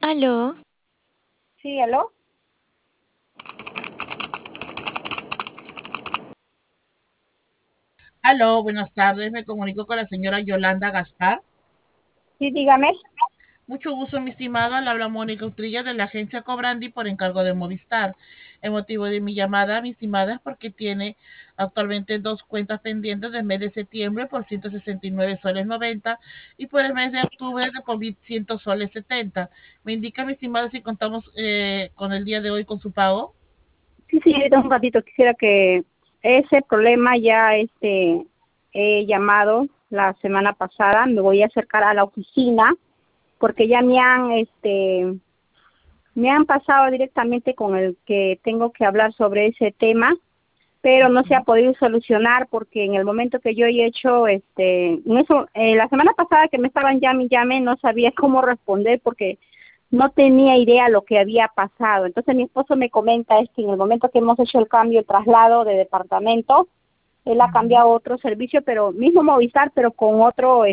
Aló, Sí, aló. Aló, buenas tardes. Me comunico con la señora Yolanda Gaspar. Sí, dígame. Mucho gusto, mi estimada. Le habla Mónica Utrilla de la agencia Cobrandi por encargo de Movistar. El motivo de mi llamada, mi estimada, es porque tiene actualmente dos cuentas pendientes del mes de septiembre por 169 soles 90 y por el mes de octubre de por 100 soles 70. Me indica, mi estimada, si contamos con el día de hoy con su pago. Sí, señorita, un ratito. Quisiera que ese problema ya he llamado la semana pasada. Me voy a acercar a la oficina porque ya me han pasado directamente con el que tengo que hablar sobre ese tema, pero no se ha podido solucionar porque en el momento que yo he hecho, en eso, la semana pasada que me estaban llame y llame, no sabía cómo responder porque no tenía idea lo que había pasado. Entonces mi esposo me comenta es que en el momento que hemos hecho el cambio, el traslado de departamento, él ha cambiado a otro servicio, pero mismo Movistar, pero con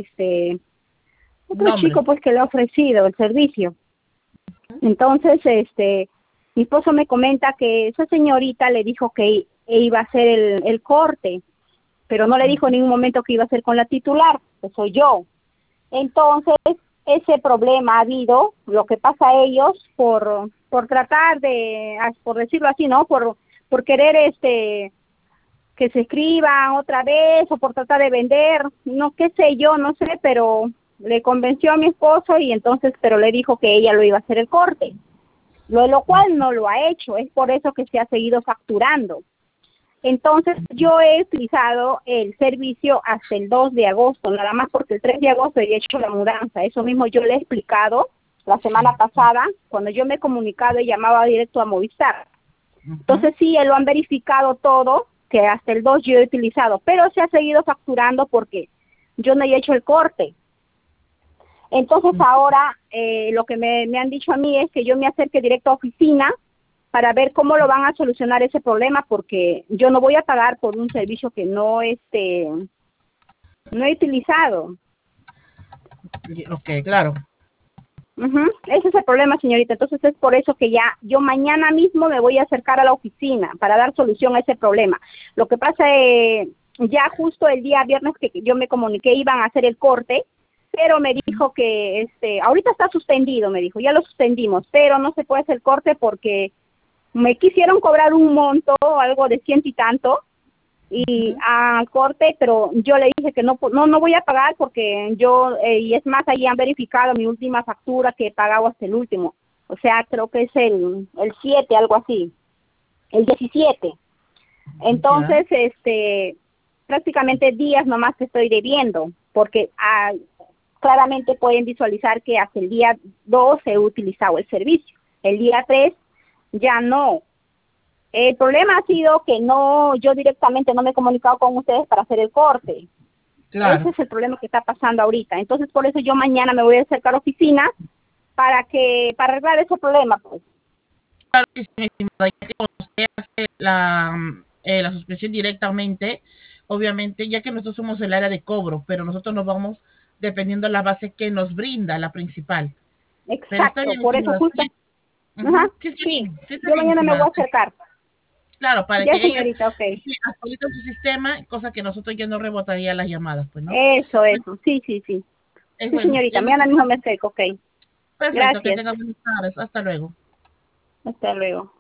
otro Nombre. chico pues que le ha ofrecido el servicio. Entonces, mi esposo me comenta que esa señorita le dijo que iba a hacer el corte, pero no le dijo en ningún momento que iba a ser con la titular, que soy yo. Entonces, ese problema ha habido, lo que pasa a ellos por tratar de, por decirlo así, ¿no? Por querer que se escriban otra vez o por tratar de vender, no qué sé yo, no sé, pero le convenció a mi esposo y entonces, pero le dijo que ella lo iba a hacer el corte, lo cual no lo ha hecho, es por eso que se ha seguido facturando. Entonces yo he utilizado el servicio hasta el 2 de agosto, nada más porque el 3 de agosto he hecho la mudanza. Eso mismo yo le he explicado la semana pasada, cuando yo me he comunicado y llamaba directo a Movistar. Ujú. Entonces sí, lo han verificado todo, que hasta el 2 yo he utilizado, pero se ha seguido facturando porque yo no he hecho el corte. Entonces ahora lo que me han dicho a mí es que yo me acerque directo a oficina para ver cómo lo van a solucionar ese problema, porque yo no voy a pagar por un servicio que no he utilizado. Ok, claro. Ujú. Ese es el problema, señorita. Entonces es por eso que ya yo mañana mismo me voy a acercar a la oficina para dar solución a ese problema. Lo que pasa es, ya justo el día viernes que yo me comuniqué iban a hacer el corte, pero me dijo que ahorita está suspendido, me dijo, ya lo suspendimos, pero no se puede hacer el corte porque me quisieron cobrar un monto, algo de ciento y tanto, y a corte, pero yo le dije que no voy a pagar porque yo, y es más, ahí han verificado mi última factura que he pagado hasta el último, o sea, creo que es el 7 algo así, el 17. Ya. Entonces, prácticamente días nomás que estoy debiendo, porque claramente pueden visualizar que hasta el día 2 he utilizado el servicio, el día 3 ya no. El problema ha sido que yo directamente no me he comunicado con ustedes para hacer el corte. Ese Claro. es el problema que está pasando ahorita. Entonces, por eso yo mañana me voy a acercar a oficina para arreglar ese problema, pues. Claro que sí, mi estimada, ya que usted hace la suspensión directamente, obviamente, ya que nosotros somos el área de cobro, pero nosotros nos vamos dependiendo de la base que nos brinda la principal. Pero está Exacto, bien, por eso estimada. justo. Sí, Ajá, ujú, sí está sí. bien, sí está Yo bien, mañana me voy estimada. a Sí. acercar. Claro, para Ya, que ellos señorita, ok. sí, actualicen su sistema, cosa que nosotros ya no rebotaría las llamadas, pues, ¿no? Eso. Sí, sí, sí. Es Sí, bueno, señorita, es mañana bueno. mismo me acerco, ok. Perfecto, que Gracias. tengan buenas tardes. Hasta luego. Hasta luego.